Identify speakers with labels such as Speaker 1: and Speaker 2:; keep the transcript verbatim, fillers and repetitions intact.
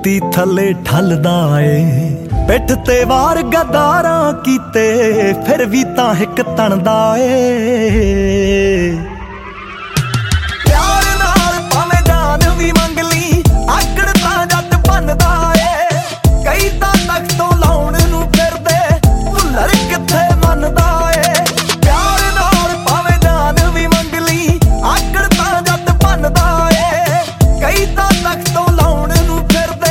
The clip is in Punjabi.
Speaker 1: ਜੁੱਤੀ ਥੱਲੇ ਠੱਲਦਾ ਏ, ਪਿੱਠ ਤੇ ਵਾਰ ਗਦਾਰਾਂ ਕੀਤੇ ਫਿਰ ਵੀ ਤਾਂ ਹਿੱਕ ਤਣਦਾ ਏ।